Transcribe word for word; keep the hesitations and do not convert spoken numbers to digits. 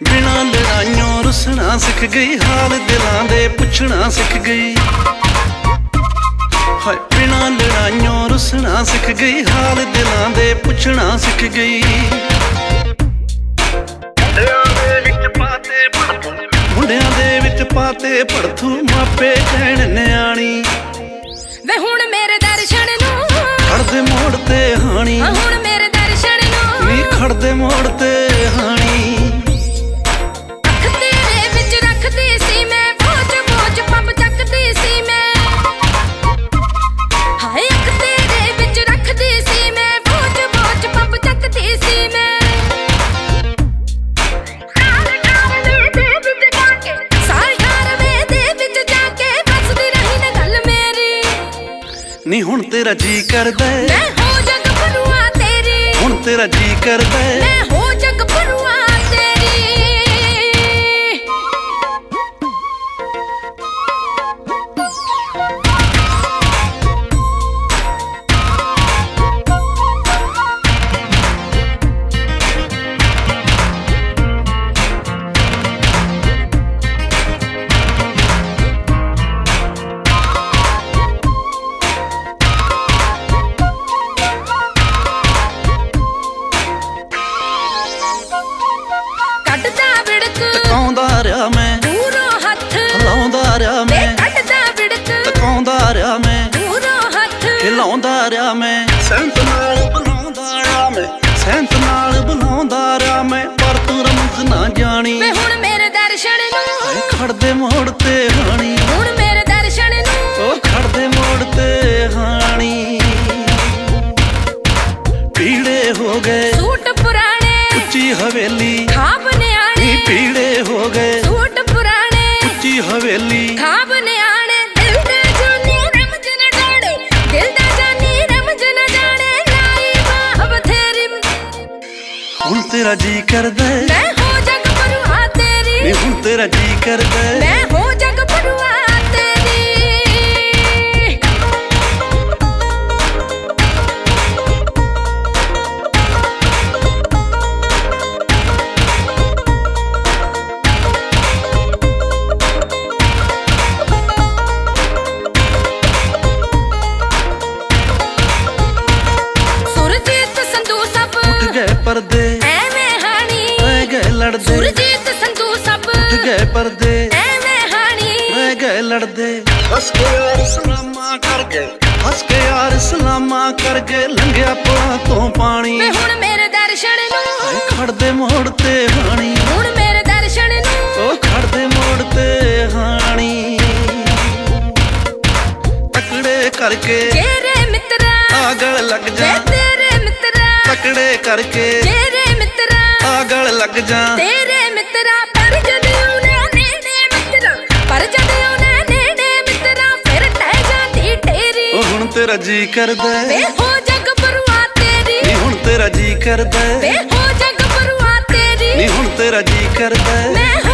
बिना लड़ाइयों रुसना सिख गई, हाल दिलां दे पुछना सिख गई। हाय बिना लड़ाइयों रुसना सिख गई, हाल दिलां दे पुछना सिख गई। मुंडियां दे विच पाते भड़थू, मापे कहण न्याणी। वे हुण मेरे दर्शन नूं खड़दे मोड़ ते हाणी, हुण मेरे दर्शन नूं नी खड़दे मोड़ ते हाणी। अख तेरे विच रखदी सी मैं, बोझ बोझ पंप चकदी सी मैं। हाय अख तेरे विच रखदी सी मैं, बोझ बोझ पंप चकदी सी मैं। साल ठारवे दे विच जाके, साल ठारवे दे विच जाके बसदी रही न गल मेरी। नी हुण तेरा जी करदा मैं हो जग भरुआ तेरी, हुण तेरा जी करदा मैं हो जग भरुआ तेरी। ਕੱਢਦਾ ਵਿੜਕ ਤਕਾਉਂਦਾ ਰਿਹਾ ਮੈਂ, ਦੂਰੋਂ ਹੱਥ ਹਿਲਾਉਂਦਾ ਰਿਹਾ ਵੇ ਮੈਂ, ਕੱਢਦਾ ਵਿੜਕ ਤਕਾਉਂਦਾ ਰਿਹਾ ਮੈਂ, ਦੂਰੋਂ ਹੱਥ। ਹਿਲਾਉਂਦਾ ਰਿਹਾ ਮੈਂ। ਸੈਂਤ ਨਾਲ ਬੁਲਾਉਂਦਾ ਰਿਹਾ ਮੈਂ, ਸੈਂਤ ਨਾਲ ਬੁਲਾਉਂਦਾ ਰਿਹਾ ਮੈਂ, ਪਰ ਤੂੰ ਰਮਜ਼ ਨਾ ਜਾਣੀ। ਵੇ ਹੁਣ ਮੇਰੇ ਦਰਸ਼ਨ ਨੂੰ, ਹਾਏ ਖੜਦੇ ਮੋੜ ਤੇ ਹਾਣੀ, ਹੁਣ ਮੇਰੇ ਦਰਸ਼ਨ ਨੂੰ ਉਹ ਖੜਦੇ ਮੋੜ ਤੇ ਹਾਣੀ। ਪੀੜੇ ਹੋ ਗਏ ਸੂਟ ਪੁਰਾਣੇ, ਉੱਚੀ ਹਵੇਲੀ, ਖਾਬ ਨੀ ਨਿਆਣੇ। ਪੀੜੇ ਹੋ ਗਏ ਸੂਟ ਪੁਰਾਣੇ, ਉੱਚੀ ਹਵੇਲੀ, ਖਾਬ ਨਿਆਣੇ। ਦਿਲ ਦਾ ਜਾਨੀ ਰਮਜ ਨਾ ਜਾਣੇ, ਦਿਲ ਦਾ ਜਾਨੀ ਰਮਜ ਨਾ ਜਾਣੇ। ਲਾਈ ਬਾਹ ਬਥੇਰੀ, ਹੁਣ ਤੇਰਾ ਜੀ ਕਰਦਾ ਮੈਂ ਹੋ ਜਗ ਭਰੂਆ ਨੀ ਤੇਰੀ, ਹੁਣ ਤੇਰਾ ਜੀ ਕਰਦਾ। ਮੈਂ ਹੋ ਜਗ ਭਰੂਆ ਤੇਰੀ। ਸੁਰਜੀਤ ਸੰਧੂ ਸਭ ਉੱਠ ਗਏ ਪਰਦੇ ਐਵੇਂ ਹਾਣੀ, ਰਹਿ ਗਏ ਲੜਦੇ, ਸੁਰਜੀਤ ਸੰਧੂ ਸਭ ਉੱਠ ਗਏ ਪਰਦੇ ਐਵੇਂ ਹਾਣੀ। ਰਹਿ ਗਏ ਲੜਦੇ। ਹੱਸ ਕੇ ਯਾਰ ਸਲਾਮਾਂ ਕਰ ਗਏ, ਹੱਸ ਕੇ ਯਾਰ ਸਲਾਮਾਂ ਕਰ ਗਏ, ਲੰਘਿਆ ਪੁਲਾਂ ਤੋਂ ਪਾਣੀ। ਵੇ ਹੁਣ ਮੇਰੇ ਦਰਸ਼ਨ ਨੂੰ, ਹਾਏ ਖੜਦੇ ਮੋੜ ਤੇ ਹਾਣੀ, ਹੁਣ ਮੇਰੇ ਦਰਸ਼ਨ ਨੂੰ ਉਹ ਖੜਦੇ ਮੋੜ ਤੇ ਹਾਣੀ। ਤਕੜੇ ਕਰਕੇ ਤੇਰੇ ਮਿੱਤਰਾ ਆਗਲ ਲੱਗ ਵੇ ਜਾ, ਤੇਰੇ ਮਿੱਤਰਾ ਤਕੜੇ ਕਰਕੇ ਤੇਰੇ ਮਿੱਤਰਾ ਆਗਲ ਲੱਗ ਜਾ। ਤੇਰੇ ਮਿੱਤਰਾ। ਪਰ ਜਦ ਉਹਨੇ ਨੇੜੇ ਮਿੱਤਰਾ, ਪਰ ਜਦ ਉਹਨੇ ਨੇੜੇ ਮਿੱਤਰਾ, ਫਿਰ ਟਹਿ ਜਾਂਦੀ ਢੇਰੀ। ਉਹ ਹੁਣ ਤੇਰਾ ਜੀ ਕਰਦਾ ਵੇ ਹੋ ਜਗ ਭਰੂਆ ਤੇਰੀ, ਨੀ ਹੁਣ ਤੇਰਾ ਜੀ ਕਰਦਾ ਵੇ ਹੋ ਜਗ ਭਰੂਆ ਤੇਰੀ। ਨੀ ਹੁਣ ਤੇਰਾ ਜੀ ਕਰਦਾ। ਮੈਂ